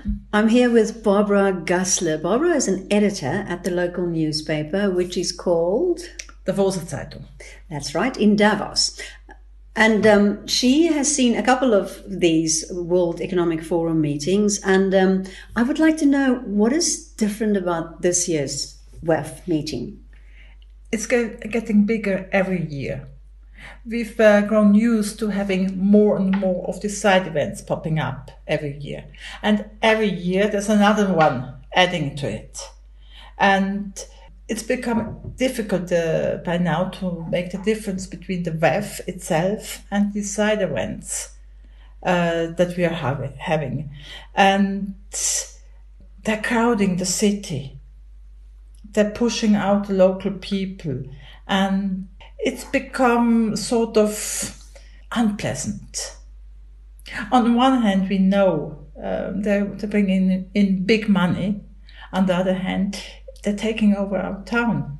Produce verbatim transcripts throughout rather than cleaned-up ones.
I'm here with Barbara Gassler. Barbara is an editor at the local newspaper, which is called Davoser Zeitung. That's right, in Davos. And um, she has seen a couple of these World Economic Forum meetings. And um, I would like to know, what is different about this year's W E F meeting? It's getting bigger every year. We've uh, grown used to having more and more of these side events popping up every year. And every year there's another one adding to it. And it's become difficult uh, by now to make the difference between the W E F itself and the side events uh, that we are have, having. And they're crowding the city. They're pushing out the local people. And it's become sort of unpleasant. On one hand, we know um, they're, they're bringing in, in big money. On the other hand, they're taking over our town.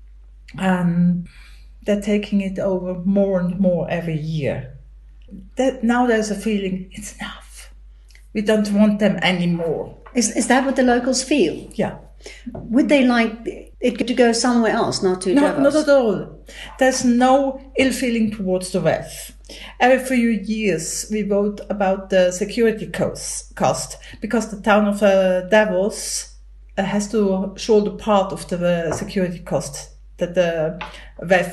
And they're taking it over more and more every year. That, now there's a feeling, it's enough. We don't want them anymore. Is, is that what the locals feel? Yeah. Would they like it to go somewhere else, not to no, Davos? Not at all. There's no ill feeling towards the W E F. Every few years we vote about the security cost, cost because the town of uh, Davos uh, has to shoulder part of the uh, security cost that the W E F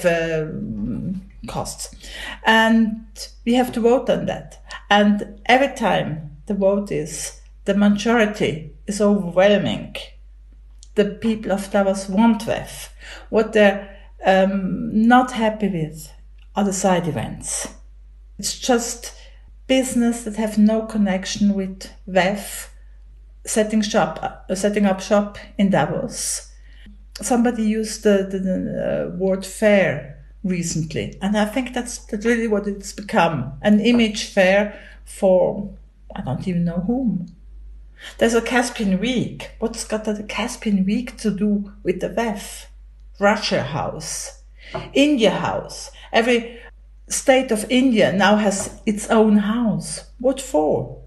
uh, costs. And we have to vote on that. And every time the vote is, the majority is overwhelming. The people of Davos want W E F. What they're um, not happy with are the side events. It's just business that have no connection with W E F, setting shop, uh, setting up shop in Davos. Somebody used the, the, the uh, word fair recently, and I think that's, that's really what it's become, an image fair for I don't even know whom. There's a Caspian Week. What's got the Caspian Week to do with the W E F? Russia House, India House. Every state of India now has its own house. What for?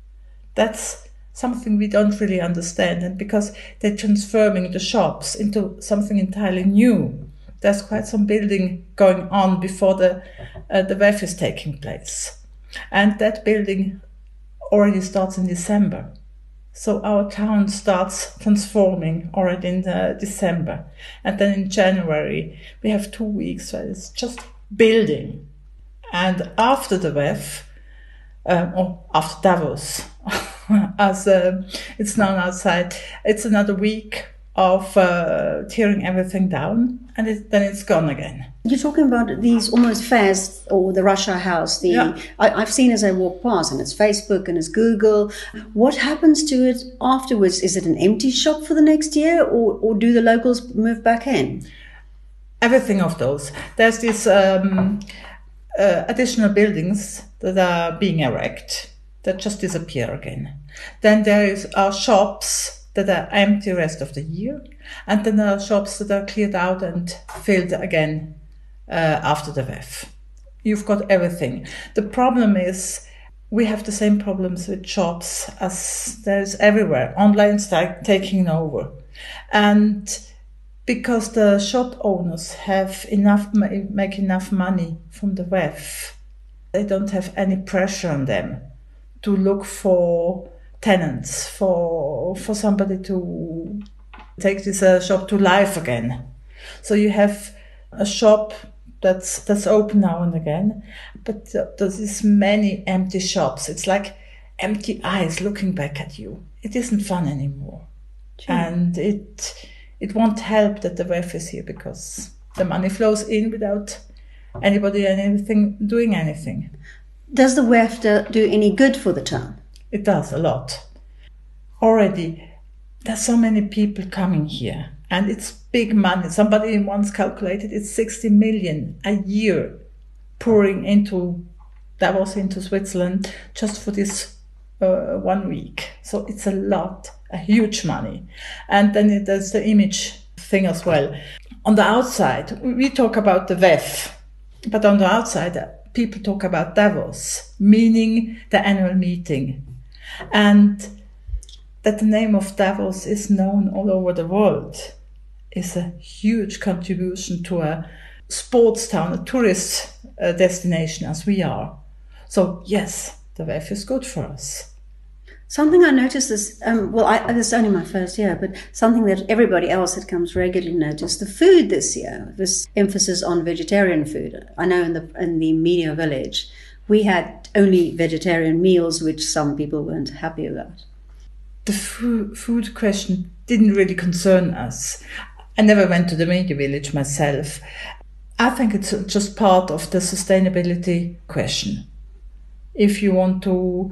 That's something we don't really understand. And because they're transforming the shops into something entirely new, there's quite some building going on before the, uh, the W E F is taking place. And that building already starts in December. So our town starts transforming already in uh, December. And then in January, we have two weeks where it's just building. And after the W E F, um, or after Davos, as uh, it's known outside, it's another week of uh, tearing everything down, and it, then it's gone again. You're talking about these almost fairs, or the Russia House. The yeah. I, I've seen as I walk past, and it's Facebook and it's Google. What happens to it afterwards? Is it an empty shop for the next year, or, or do the locals move back in? Everything of those. There's these um, uh, additional buildings that are being erected that just disappear again. Then there is our shops that are empty the rest of the year, and then there are shops that are cleared out and filled again uh, after the W E F. You've got everything. The problem is we have the same problems with shops as there's everywhere. Online start taking over. And because the shop owners have enough, make enough money from the W E F, they don't have any pressure on them to look for tenants, for for somebody to take this uh, shop to life again. So you have a shop that's that's open now and again, but uh, there's this many empty shops. It's like empty eyes looking back at you. It isn't fun anymore. True. And it it won't help that the W E F is here, because the money flows in without anybody and anything doing anything. Does the W E F do, do any good for the town? It does a lot. Already, there's so many people coming here, and it's big money. Somebody once calculated it's sixty million a year pouring into Davos, into Switzerland, just for this uh, one week. So it's a lot, a huge money. And then there's the image thing as well. On the outside, we talk about the W E F, but on the outside, people talk about Davos, meaning the annual meeting. And that the name of Davos is known all over the world is a huge contribution to a sports town, a tourist uh, destination as we are. So yes, the W E F is good for us. Something I noticed is, um, well, I, this is only my first year, but something that everybody else that comes regularly noticed, the food this year, this emphasis on vegetarian food. I know in the in the media village, we had only vegetarian meals, which some people weren't happy about. The food, food question didn't really concern us. I never went to the media village myself. I think it's just part of the sustainability question. If you want to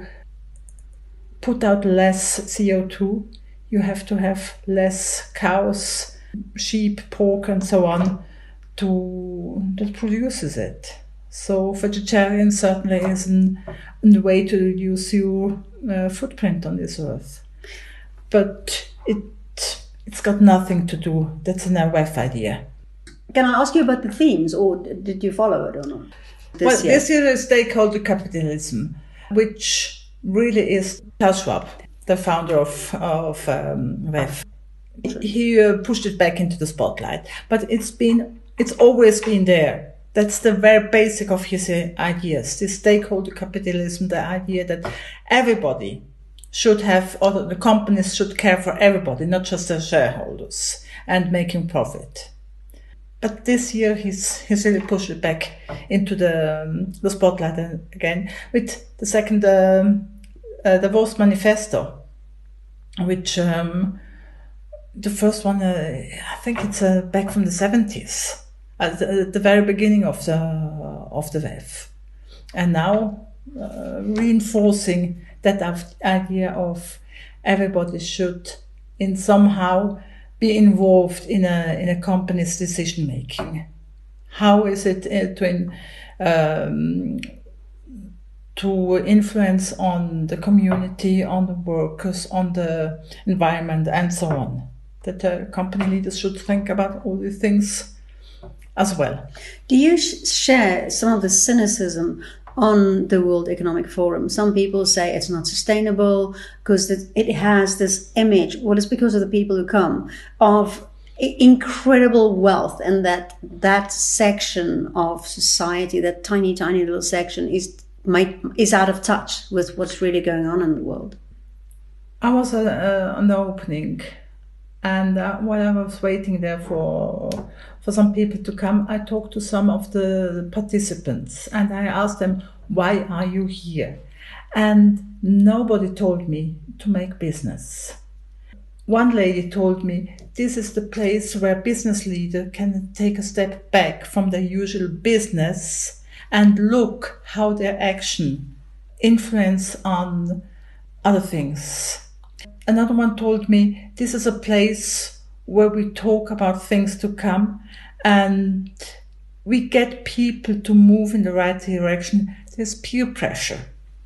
put out less C O two, you have to have less cows, sheep, pork and so on to that produces it. So vegetarian certainly is an, a way to reduce your uh, footprint on this earth. But it, it's got nothing to do, that's an W E F idea. Can I ask you about the themes, or did you follow it or not? This well, year? This year is stakeholder capitalism, which really is Klaus Schwab, the founder of, of um, W E F. He uh, pushed it back into the spotlight, but it's been, it's always been there. That's the very basic of his uh, ideas, this stakeholder capitalism, the idea that everybody should have, or the companies should care for everybody, not just their shareholders, and making profit. But this year he's, he's really pushed it back into the, um, the spotlight again with the second um, uh, Davos Manifesto, which um, the first one, uh, I think it's uh, back from the seventies, at the, at the very beginning of the, of the W E F. And now uh, reinforcing that idea of everybody should in somehow be involved in a in a company's decision making. How is it to in, um, to influence on the community, on the workers, on the environment, and so on? That uh, company leaders should think about all these things as well. Do you sh- share some of the cynicism on the World Economic Forum? Some people say it's not sustainable because it has this image, well, it's because of the people who come, of incredible wealth, and that that section of society, that tiny, tiny little section, is might, is out of touch with what's really going on in the world. I was uh, uh, on the opening, and uh, while I was waiting there for for some people to come, I talked to some of the participants and I asked them, why are you here? And nobody told me to make business. One lady told me, this is the place where a business leader can take a step back from their usual business and look how their action influence on other things. Another one told me, this is a place where we talk about things to come and we get people to move in the right direction. There's peer pressure.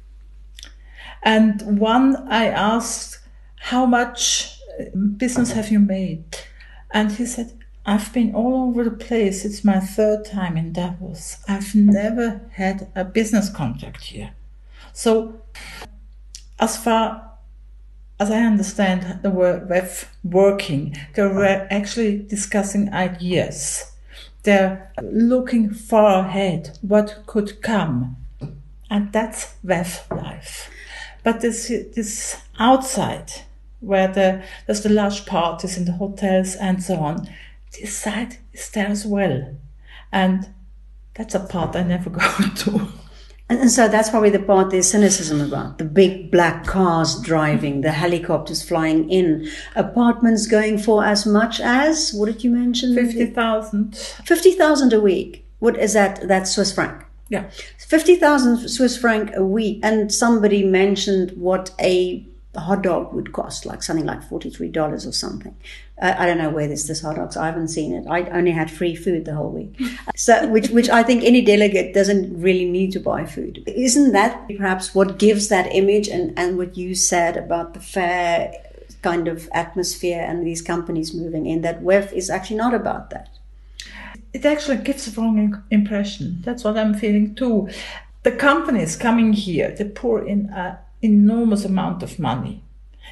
And one, I asked, how much business have you made? And he said, I've been all over the place. It's my third time in Davos. I've never had a business contract here. So as far as I understand the W E F working, they're actually discussing ideas. They're looking far ahead, what could come. And that's W E F life. But this, this outside, where the, there's the large parties in the hotels and so on, this side is there as well. And that's a part I never go to. And so that's probably the part there's cynicism about. The big black cars driving, the helicopters flying in, apartments going for as much as, what did you mention? fifty thousand. fifty thousand a week. What is that? That's Swiss franc. Yeah. fifty thousand Swiss franc a week. And somebody mentioned what a hot dog would cost, like something like forty-three dollars or something. Uh, I don't know where there's this hot dogs. I haven't seen it. I only had free food the whole week. So, which, which I think any delegate doesn't really need to buy food. Isn't that perhaps what gives that image, and, and what you said about the fair kind of atmosphere and these companies moving in, that W E F is actually not about that? It actually gives a wrong impression. That's what I'm feeling too. The companies coming here, they pour in an enormous amount of money.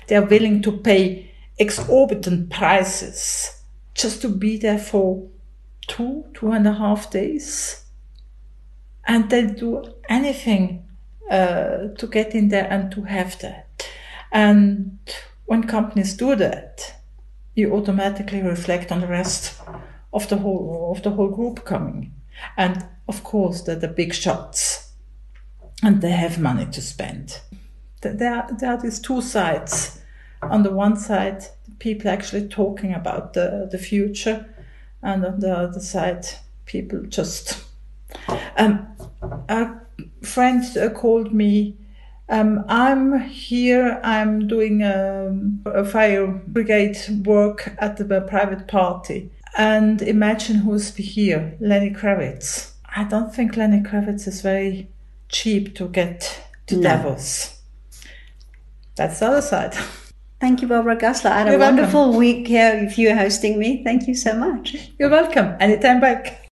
They are willing to pay exorbitant prices just to be there for two, two and a half days. And they do anything uh, to get in there and to have that. And when companies do that, you automatically reflect on the rest of the whole of the whole group coming. And of course, they're the big shots, and they have money to spend. There are, there are these two sides. On the one side, people actually talking about the, the future, and on the other side, people just... Um, a friend uh, called me, um, I'm here, I'm doing um, a fire brigade work at the private party. And imagine who's here, Lenny Kravitz. I don't think Lenny Kravitz is very cheap to get to no. Davos. That's the other side. Thank you, Barbara Gassler. I had You're a welcome. wonderful week here with you hosting me. Thank you so much. You're welcome. Anytime back.